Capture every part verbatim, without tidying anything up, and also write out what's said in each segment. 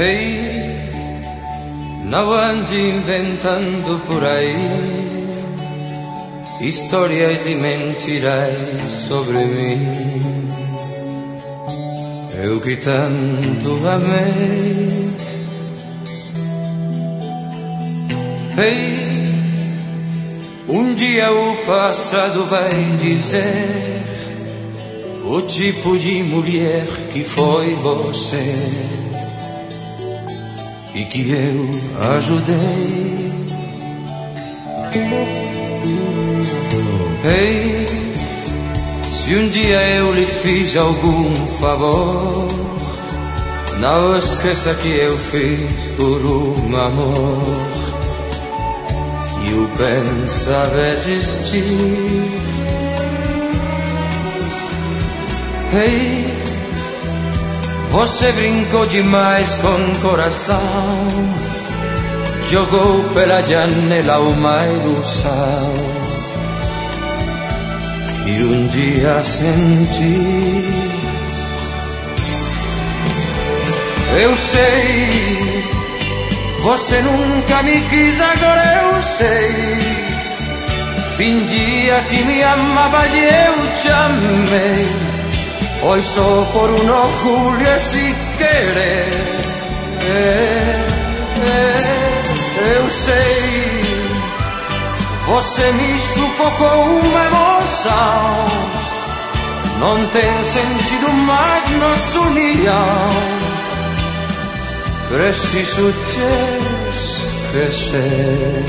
Ei, não ande inventando por aí histórias e mentiras sobre mim. Eu que tanto amei. Ei, um dia o passado vai dizer o tipo de mulher que foi você e que eu ajudei. Ei, se um dia eu lhe fiz algum favor, não esqueça que eu fiz por um amor que eu pensava existir. Ei, você brincou demais com o coração, jogou pela janela uma ilusão que um dia senti. Eu sei, você nunca me quis, agora eu sei. Fingia que me amava e eu te amei. Foi só por um orgulho esse querer. Eu sei, você me sufocou uma emoção. Não tem sentido mais nossa união. Preciso te esquecer.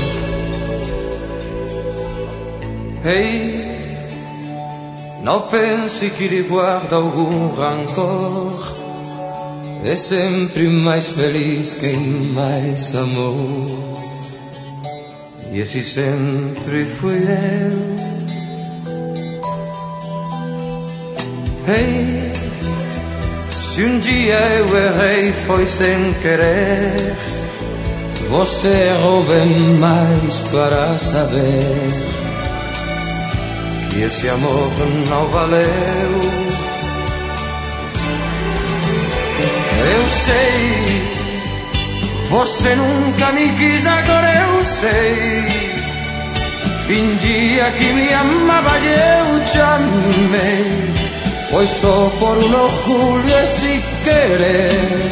Ei, não pense que lhe guarda algum rancor. É sempre mais feliz quem mais amou, e esse sempre fui eu. Ei, se um dia eu errei foi sem querer, você errou bem mais para saber que esse amor não valeu. Eu sei, você nunca me quis, agora eu sei. Fingia que me amava e eu te amei. Foi só por um orgulho esse querer.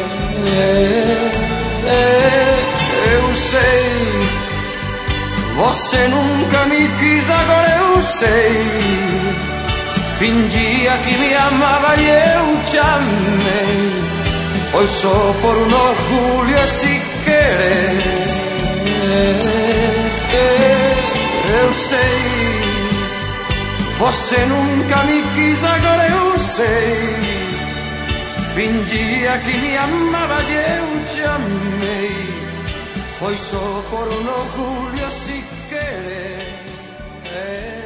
Eu sei, você nunca me quis, agora eu sei. Fingia que me amava e eu te amei. Foi só por um orgulho esse querer. Eu sei, você nunca me quis, agora eu sei. Fingia que me amava e eu te amei. Foi só por um orgulho esse querer.